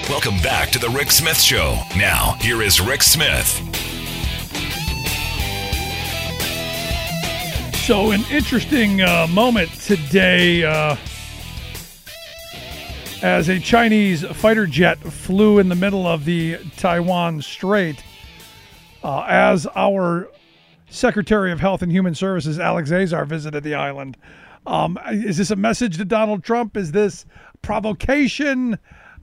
Welcome back to the Rick Smith Show. Now, here is Rick Smith. So, an interesting moment today as a Chinese fighter jet flew in the middle of the Taiwan Strait as our Secretary of Health and Human Services, Alex Azar, visited the island. Is this a message to Donald Trump? Is this provocation?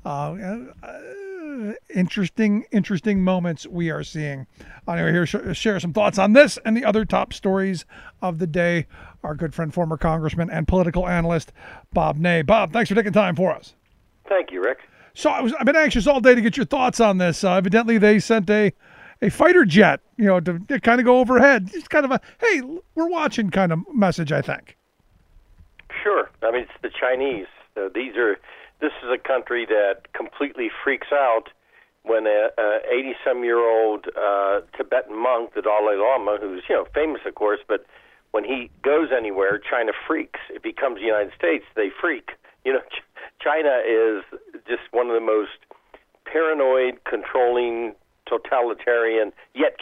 Interesting moments we are seeing. Anyway, here share some thoughts on this and the other top stories of the day. Our good friend, former Congressman and political analyst, Bob Ney. Bob, thanks for taking time for us. Thank you, Rick. So I've been anxious all day to get your thoughts on this. Evidently, they sent a fighter jet, to kind of go overhead. It's kind of a, hey, we're watching kind of message, I think. Sure. I mean, it's the Chinese. This is a country that completely freaks out when a 80-some-year-old Tibetan monk, the Dalai Lama, who's famous, of course, but when he goes anywhere, China freaks. If he comes to the United States, they freak. China is just one of the most paranoid, controlling, totalitarian, yet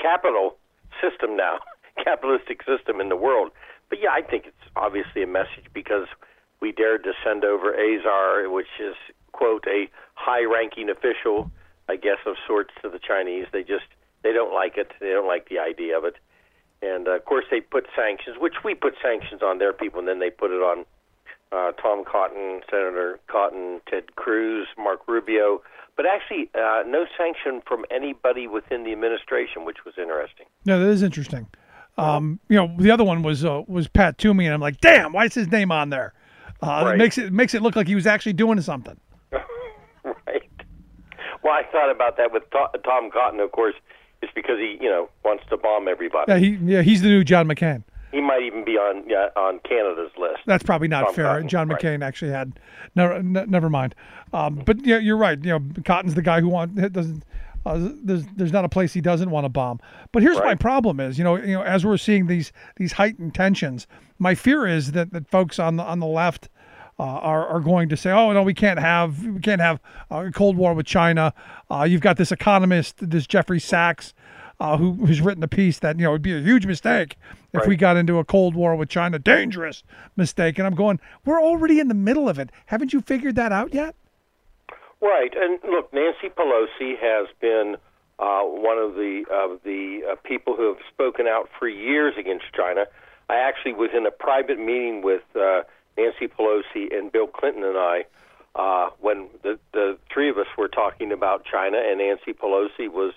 capitalistic system in the world. But yeah, I think it's obviously a message because we dared to send over Azar, which is, quote, a high-ranking official, I guess, of sorts to the Chinese. They don't like it. They don't like the idea of it. And, of course, they put sanctions, which we put sanctions on their people, and then they put it on Tom Cotton, Senator Cotton, Ted Cruz, Mark Rubio, but actually no sanction from anybody within the administration, which was interesting. Yeah, that is interesting. The other one was Pat Toomey, and I'm like, damn, why is his name on there? Right. It makes it look like he was actually doing something. Right. Well, I thought about that with Tom Cotton, of course. It's because he, wants to bomb everybody. Yeah, he's the new John McCain. He might even be on Canada's list. That's probably not Tom fair. Cotton, John McCain right. actually had. Never mind. But yeah, you're right. Cotton's the guy who doesn't. There's not a place he doesn't want to bomb. But here's my problem is, as we're seeing these heightened tensions, my fear is that folks on the left are going to say, oh no, we can't have a Cold War with China. You've got this economist, this Jeffrey Sachs, who's written a piece that it would be a huge mistake if we got into a Cold War with China. Dangerous mistake. And I'm going, we're already in the middle of it. Haven't you figured that out yet? Right, and look, Nancy Pelosi has been one of the people who have spoken out for years against China. I actually was in a private meeting with Nancy Pelosi and Bill Clinton and I when the three of us were talking about China, and Nancy Pelosi was,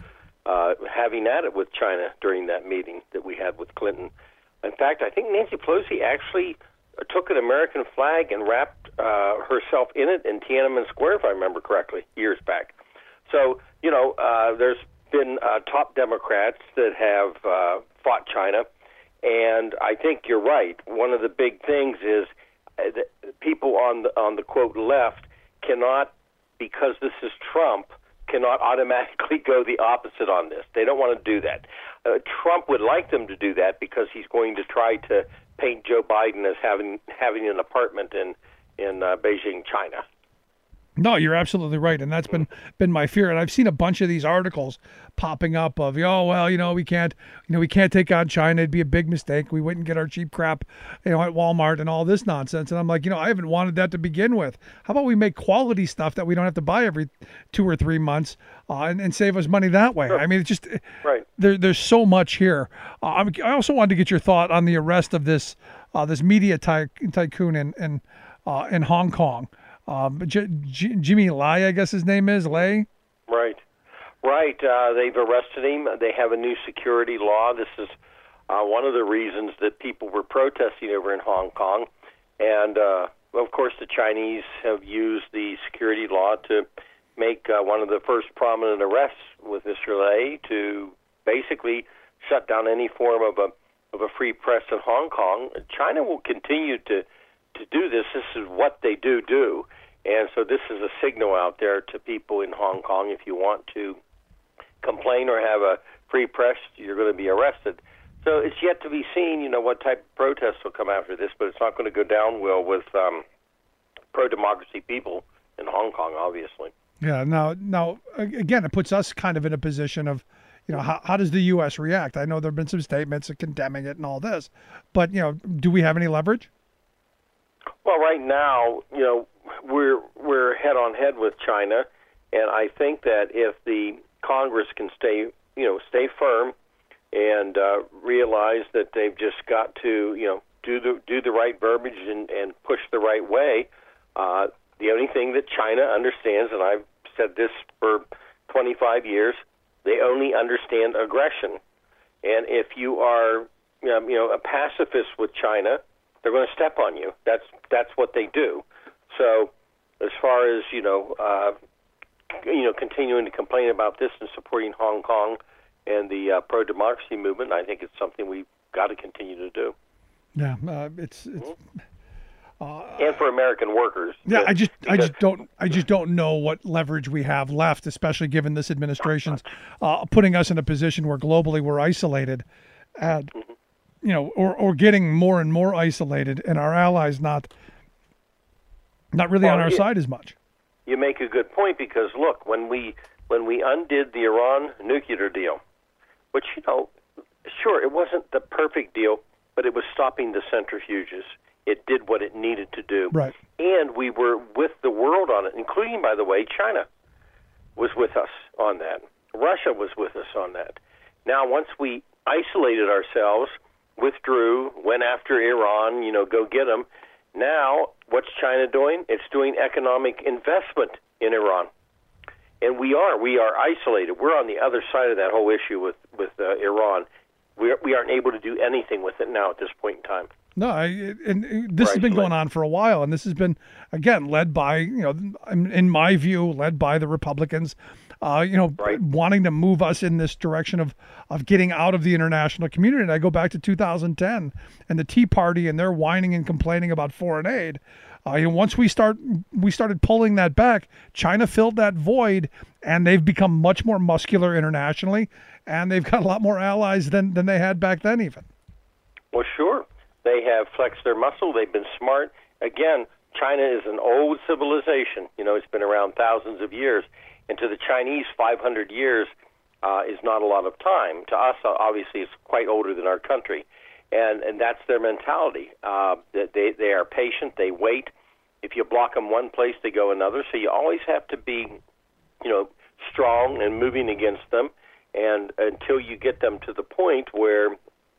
having at it with China during that meeting that we had with Clinton. In fact, I think Nancy Pelosi actually took an American flag and wrapped herself in it in Tiananmen Square, if I remember correctly, years back. So, there's been top Democrats that have fought China, and I think you're right. One of the big things is that people on the quote left cannot, because this is Trump, cannot automatically go the opposite on this. They don't want to do that. Trump would like them to do that because he's going to try to paint Joe Biden as having an apartment in Beijing, China. No, you're absolutely right, and that's been my fear. And I've seen a bunch of these articles popping up of, we can't take on China. It'd be a big mistake. We wouldn't get our cheap crap, at Walmart and all this nonsense. And I'm like, I haven't wanted that to begin with. How about we make quality stuff that we don't have to buy every 2 or 3 months, and save us money that way? Sure. I mean, it's just right. There's so much here. I also wanted to get your thought on the arrest of this media tycoon in Hong Kong. Jimmy Lai, I guess his name is, Lai? Right. They've arrested him. They have a new security law. This is one of the reasons that people were protesting over in Hong Kong. And, of course, the Chinese have used the security law to make one of the first prominent arrests with Mr. Lai to basically shut down any form of a free press in Hong Kong. China will continue to do this. This is what they do. And so this is a signal out there to people in Hong Kong. If you want to complain or have a free press, you're going to be arrested. So it's yet to be seen, what type of protests will come after this, but it's not going to go down well with pro-democracy people in Hong Kong, obviously. Yeah. Now, again, it puts us kind of in a position of, how does the U.S. react? I know there have been some statements condemning it and all this, but do we have any leverage? Well, right now, we're head on head with China, and I think that if the Congress can stay firm and realize that they've just got to do the right verbiage and push the right way. The only thing that China understands, and I've said this for 25 years, they only understand aggression. And if you are a pacifist with China, they're going to step on you. That's what they do. So as far as continuing to complain about this and supporting Hong Kong and the pro-democracy movement, I think it's something we've got to continue to do. Yeah, it's and for American workers. Yeah, I just don't know what leverage we have left, especially given this administration's putting us in a position where globally we're isolated, and or getting more and more isolated, and our allies not really on our side as much. You make a good point, because look, when we undid the Iran nuclear deal, which sure, it wasn't the perfect deal, but it was stopping the centrifuges. It did what it needed to do. Right. And we were with the world on it, including, by the way, China was with us on that. Russia was with us on that. Now, once we isolated ourselves, withdrew, went after Iran, go get them. Now, what's China doing? It's doing economic investment in Iran. And we are isolated. We're on the other side of that whole issue with Iran. We aren't able to do anything with it now at this point in time. No, and this has been going on for a while, and this has been, again, led by, in my view, led by the Republicans, wanting to move us in this direction of getting out of the international community. And I go back to 2010 and the Tea Party and their whining and complaining about foreign aid. Once we started pulling that back, China filled that void, and they've become much more muscular internationally, and they've got a lot more allies than they had back then even. Well, sure. They have flexed their muscle. They've been smart. Again, China is an old civilization. It's been around thousands of years. And to the Chinese, 500 years is not a lot of time. To us, obviously, it's quite older than our country. And that's their mentality. That they are patient. They wait. If you block them one place, they go another. So you always have to be, strong and moving against them. And until you get them to the point where,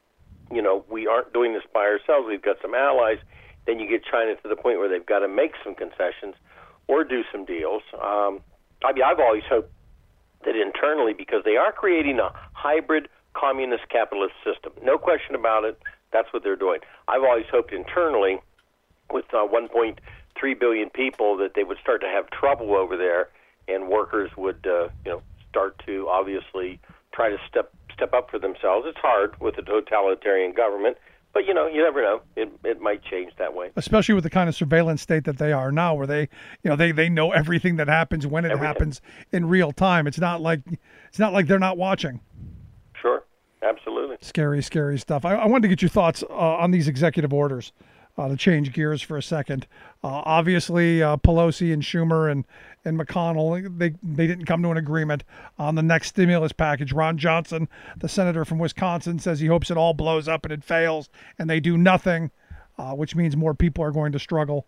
we aren't doing this by ourselves, we've got some allies, then you get China to the point where they've got to make some concessions or do some deals. I've always hoped that internally, because they are creating a hybrid communist capitalist system, no question about it, that's what they're doing. I've always hoped internally, with 1.3 billion people, that they would start to have trouble over there, and workers would, start to obviously try to step up for themselves. It's hard with a totalitarian government, but you never know. It might change that way. Especially with the kind of surveillance state that they are now, where they know everything that happens when it happens in real time. It's not like they're not watching. Sure, absolutely. Scary stuff. I wanted to get your thoughts on these executive orders. To change gears for a second, obviously Pelosi and Schumer and McConnell, they didn't come to an agreement on the next stimulus package. Ron Johnson, the senator from Wisconsin, says he hopes it all blows up and it fails and they do nothing, which means more people are going to struggle.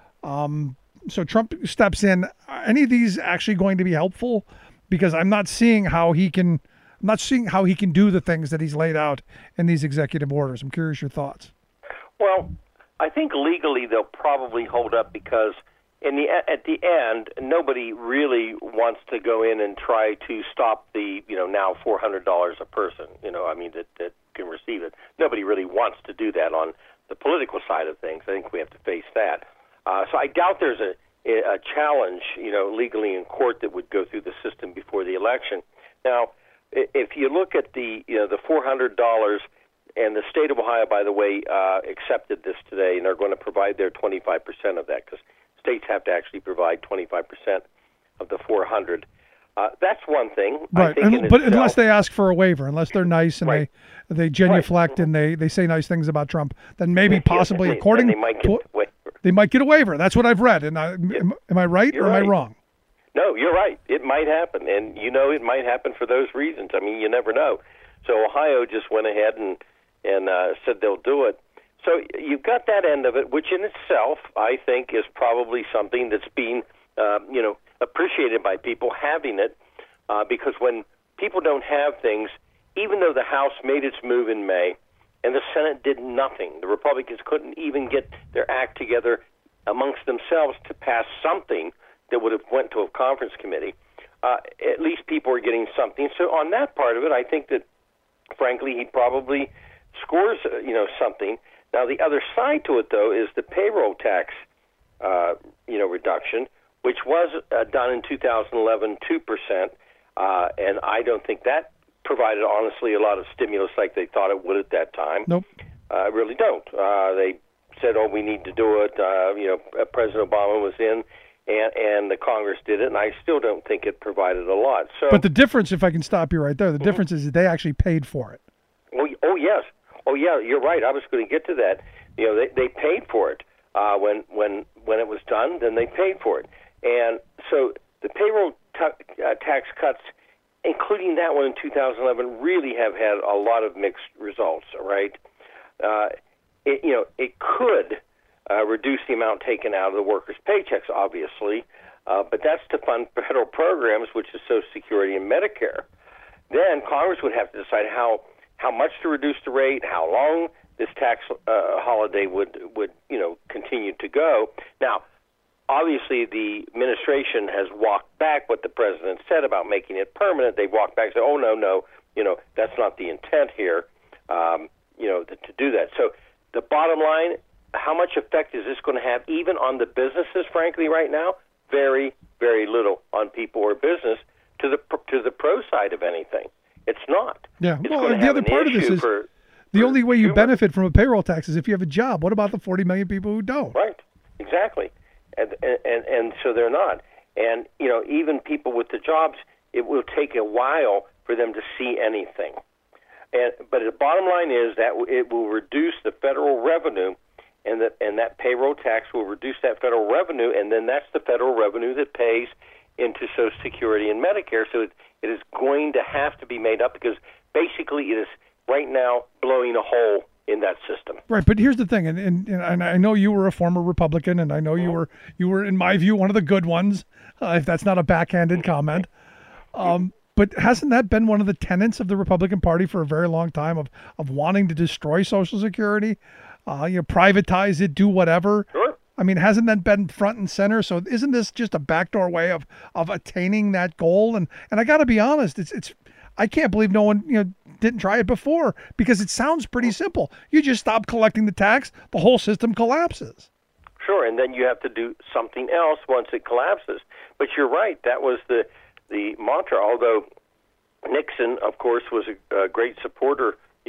So Trump steps in. Are any of these actually going to be helpful? Because I'm not seeing how he can do the things that he's laid out in these executive orders. I'm curious your thoughts. Well, I think legally they'll probably hold up, because at the end, nobody really wants to go in and try to stop the now $400 a person that can receive it. Nobody really wants to do that on the political side of things. I think we have to face that. So I doubt there's a challenge legally in court that would go through the system before the election. Now, if you look at the $400. And the state of Ohio, by the way, accepted this today, and are going to provide their 25% of that, because states have to actually provide 25% of the 400. That's one thing. Right, but unless they ask for a waiver, unless they're nice and they genuflect and they say nice things about Trump, then maybe possibly according they might get a waiver. They might get a waiver. That's what I've read. And am I right or am I wrong? No, you're right. It might happen, and it might happen for those reasons. I mean, you never know. So Ohio just went ahead and said they'll do it. So you've got that end of it, which in itself I think is probably something that's being appreciated by people having it, because when people don't have things, even though the House made its move in May and the Senate did nothing, the Republicans couldn't even get their act together amongst themselves to pass something that would have went to a conference committee. At least people are getting something. So on that part of it, I think that, frankly, he probably scores, something. Now, the other side to it, though, is the payroll tax, reduction, which was done in 2011, 2%, and I don't think that provided, honestly, a lot of stimulus like they thought it would at that time. Nope. I really don't. They said, we need to do it. President Obama was in, and the Congress did it, and I still don't think it provided a lot. So, but the difference, if I can stop you right there, the difference is that they actually paid for it. Oh, yes. Oh, yeah, you're right. I was going to get to that. They paid for it. When it was done, then they paid for it. And so the payroll tax cuts, including that one in 2011, really have had a lot of mixed results, right? It could reduce the amount taken out of the workers' paychecks, obviously, but that's to fund federal programs, which is Social Security and Medicare. Then Congress would have to decide how much to reduce the rate, how long this tax holiday would continue to go. Now, obviously, the administration has walked back what the president said about making it permanent. They've walked back and said, "Oh no, that's not the intent here." To do that. So the bottom line, how much effect is this going to have, even on the businesses? Frankly, right now, very, very little on people or business to the pro side of anything. It's not. Yeah. Well, the other part of this is the only way you benefit from a payroll tax is if you have a job. What about the 40 million people who don't? Right. Exactly. And so they're not. And, even people with the jobs, it will take a while for them to see anything. But the bottom line is that it will reduce the federal revenue, and that payroll tax will reduce that federal revenue, and then that's the federal revenue that pays into Social Security and Medicare. So it is going to have to be made up, because basically it is right now blowing a hole in that system. Right, but here's the thing, and I know you were a former Republican, and I know you were, in my view, one of the good ones, if that's not a backhanded comment. But hasn't that been one of the tenets of the Republican Party for a very long time, of wanting to destroy Social Security, privatize it, do whatever? Sure. I mean, hasn't that been front and center? So isn't this just a backdoor way of attaining that goal? And I got to be honest, it's I can't believe no one didn't try it before, because it sounds pretty simple. You just stop collecting the tax, the whole system collapses. Sure, and then you have to do something else once it collapses. But you're right, that was the mantra. Although Nixon, of course, was a great supporter,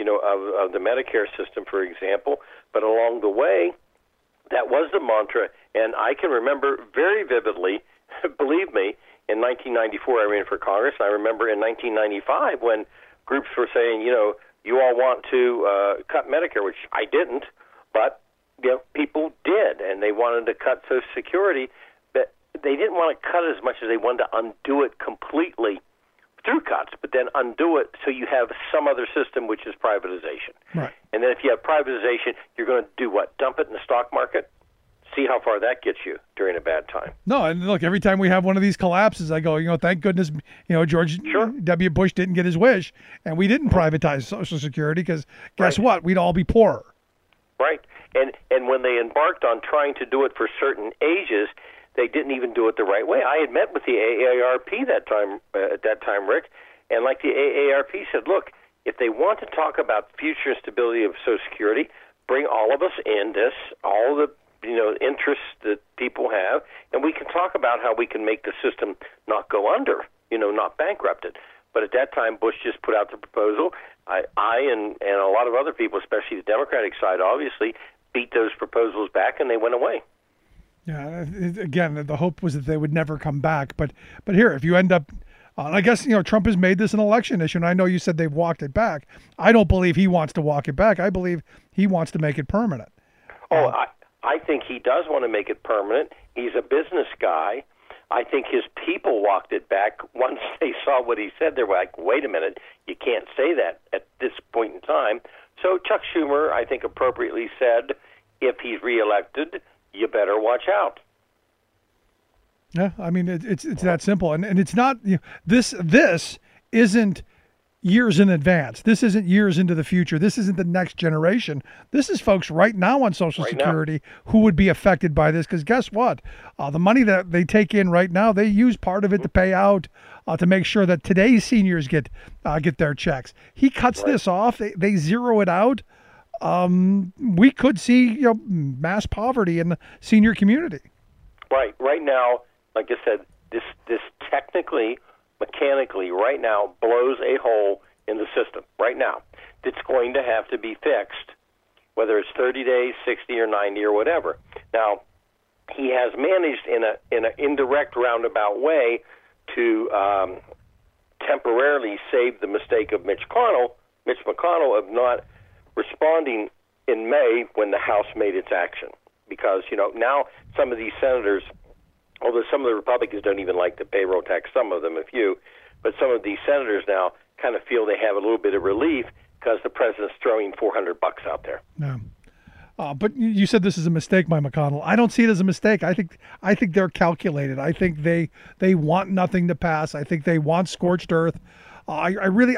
of the Medicare system, for example. But along the way, that was the mantra, and I can remember very vividly, believe me, in 1994 I ran for Congress. I remember in 1995 when groups were saying, you all want to cut Medicare, which I didn't, but people did, and they wanted to cut Social Security, but they didn't want to cut it as much as they wanted to undo it completely through cuts, but then undo it so you have some other system, which is privatization. Right. And then if you have privatization, you're going to do what? Dump it in the stock market? See how far that gets you during a bad time. No, and look, every time we have one of these collapses, I go, thank goodness, George W. Bush didn't get his wish, and we didn't privatize Social Security, because guess what? We'd all be poorer. Right. And when they embarked on trying to do it for certain ages, they didn't even do it the right way. I had met with the AARP at that time, Rick, and like the AARP said, look, if they want to talk about future stability of Social Security, bring all of us in this, all the interests that people have, and we can talk about how we can make the system not go under, not bankrupt it. But at that time, Bush just put out the proposal. I and a lot of other people, especially the Democratic side, obviously, beat those proposals back, and they went away. Yeah, again, the hope was that they would never come back. But here, if you end up, I guess, Trump has made this an election issue, and I know you said they've walked it back. I don't believe he wants to walk it back. I believe he wants to make it permanent. I think he does want to make it permanent. He's a business guy. I think his people walked it back once they saw what he said. They were like, wait a minute, you can't say that at this point in time. So Chuck Schumer, I think, appropriately said, if he's reelected, you better watch out. Yeah, I mean, it's that simple. And it's not, this isn't years in advance. This isn't years into the future. This isn't the next generation. This is folks right now on Social Security who would be affected by this. Because guess what? The money that they take in right now, they use part of it to pay out to make sure that today's seniors get their checks. He cuts this off. They zero it out. We could see mass poverty in the senior community. Right now, like I said, this technically, mechanically, right now, blows a hole in the system. Right now, it's going to have to be fixed, whether it's 30 days, 60, or 90, or whatever. Now, he has managed in an indirect, roundabout way to temporarily save the mistake of Mitch McConnell, of not responding in May when the House made its action. Because, now some of these senators, although some of the Republicans don't even like the payroll tax, some of them, a few, but some of these senators now kind of feel they have a little bit of relief because the president's throwing $400 out there. Yeah. But you said this is a mistake by McConnell. I don't see it as a mistake. I think they're calculated. I think they want nothing to pass. I think they want scorched earth. I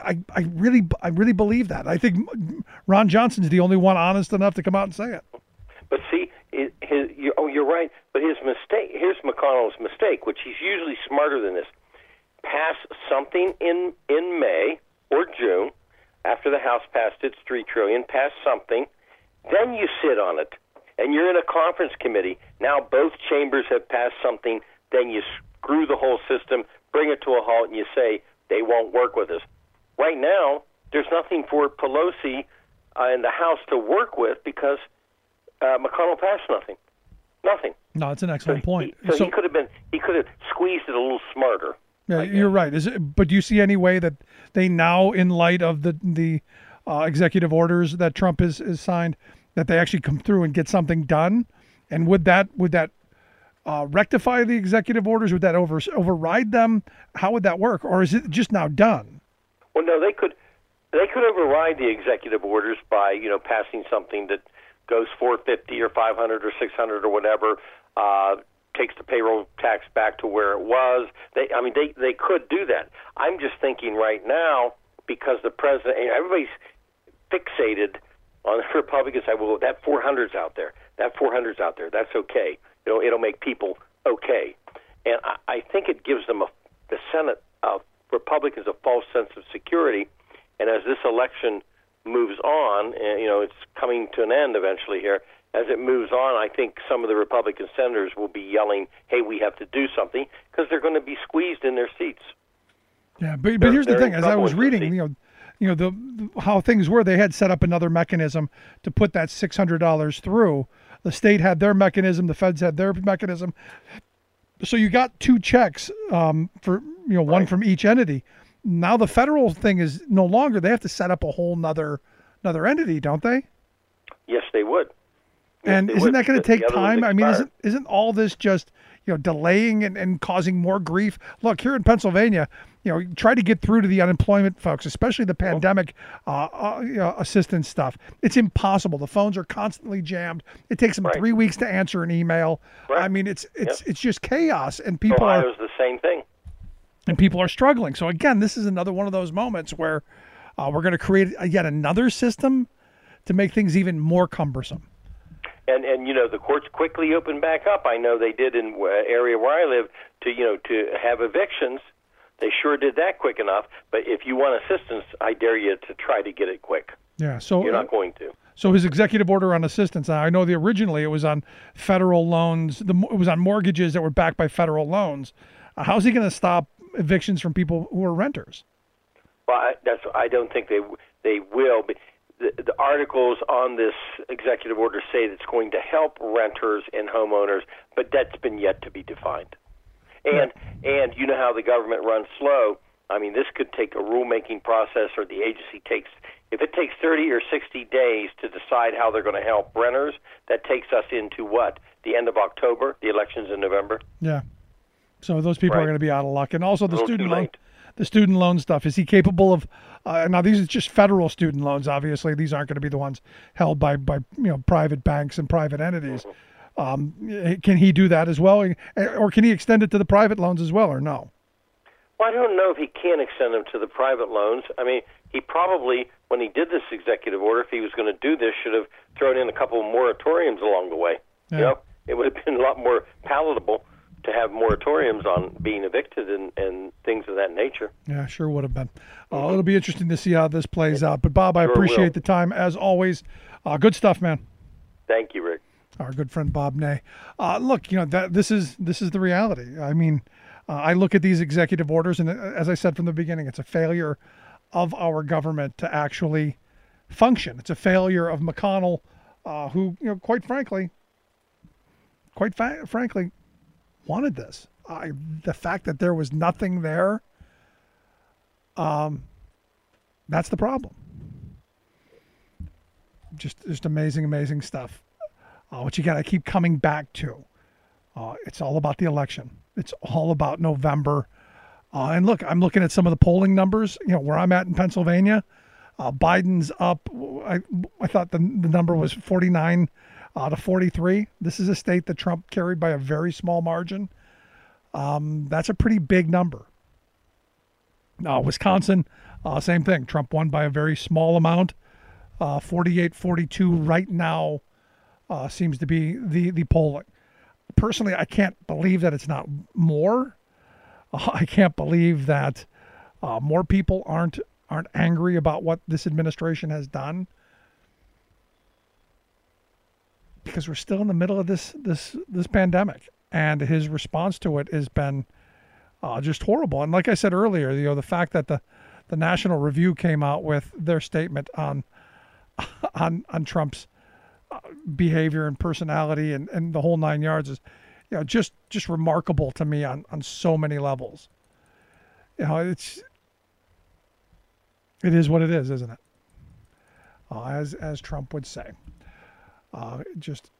really believe that. I think Ron Johnson's the only one honest enough to come out and say it. But see, you're right. But his mistake, here's McConnell's mistake, which he's usually smarter than this. Pass something in May or June, after the House passed its $3 trillion, pass something, then you sit on it. And you're in a conference committee. Now both chambers have passed something, then you screw the whole system, bring it to a halt, and you say, they won't work with us. Right now, there's nothing for Pelosi and the House to work with because McConnell passed nothing. Nothing. No, it's an excellent point. So he could have squeezed it a little smarter. Yeah, you're right. But do you see any way that they now, in light of the executive orders that Trump has signed, that they actually come through and get something done? And would that rectify the executive orders? Would that override them? How would that work? Or is it just now done? Well, no, they could override the executive orders by passing something that goes $450 or $500 or $600 or whatever, takes the payroll tax back to where it was. They could do that. I'm just thinking right now, because the president, everybody's fixated on the Republican side. Well, that 400's out there. That 400's out there. That's okay. It'll make people okay. And I think it gives them the Senate Republicans a false sense of security. And as this election moves on, and it's coming to an end eventually here. As it moves on, I think some of the Republican senators will be yelling, "Hey, we have to do something," because they're going to be squeezed in their seats. Yeah, but here's the thing: as I was reading, how things were, they had set up another mechanism to put that $600 through. The state had their mechanism, the feds had their mechanism. So you got two checks for one from each entity. Now the federal thing is no longer. They have to set up a whole another entity, don't they? Yes, they would. And isn't that going to take time? I mean, isn't all this just delaying and causing more grief? Look, here in Pennsylvania, try to get through to the unemployment folks, especially the pandemic assistance stuff. It's impossible. The phones are constantly jammed. It takes them 3 weeks to answer an email. Right. I mean, it's just chaos, and people Ohio's the same thing. And people are struggling. So again, this is another one of those moments where we're going to create yet another system to make things even more cumbersome. And the courts quickly opened back up. I know they did in area where I live to have evictions. They sure did that quick enough. But if you want assistance, I dare you to try to get it quick. Yeah, so you're not going to. So his executive order on assistance. Now, I know originally it was on federal loans. It was on mortgages that were backed by federal loans. How's he going to stop evictions from people who are renters? Well, I don't think they will. But the articles on this executive order say that it's going to help renters and homeowners, but that's been yet to be defined. And you know how the government runs slow. I mean, this could take a rulemaking process, or the agency if it takes 30 or 60 days to decide how they're going to help renters, that takes us into what? The end of October, the election's in November? Yeah. So those people are Right. going to be out of luck. And also the little student too loan, late. the student loan stuff. Is he capable of? Now these are just federal student loans. Obviously, these aren't going to be the ones held by private banks and private entities. Can he do that as well, or can he extend it to the private loans as well, or no? Well, I don't know if he can extend them to the private loans. I mean, he probably, when he did this executive order, if he was going to do this, should have thrown in a couple of moratoriums along the way. Yeah. You know, it would have been a lot more palatable to have moratoriums on being evicted and things of that nature. Yeah, sure would have been. It'll be interesting to see how this plays out. But Bob, I Sure appreciate will. the time as always. Good stuff, man. Thank you, Rick. Our good friend Bob Ney. Look, this is the reality. I mean, I look at these executive orders, and as I said from the beginning, it's a failure of our government to actually function. It's a failure of McConnell, who, quite frankly, wanted this. The fact that there was nothing there, that's the problem. Just amazing stuff. Which again, I keep coming back to. It's all about the election. It's all about November. And look, I'm looking at some of the polling numbers. Where I'm at in Pennsylvania, Biden's up. I thought the number was 49 to 43. This is a state that Trump carried by a very small margin. That's a pretty big number. Wisconsin, same thing. Trump won by a very small amount. 48-42 right now seems to be the polling. Personally, I can't believe that it's not more. I can't believe that more people aren't angry about what this administration has done, because we're still in the middle of this pandemic, and his response to it has been just horrible. And like I said earlier, the fact that the National Review came out with their statement on Trump's behavior and personality and the whole nine yards is, just remarkable to me on so many levels. It is what it is, isn't it? As Trump would say. Just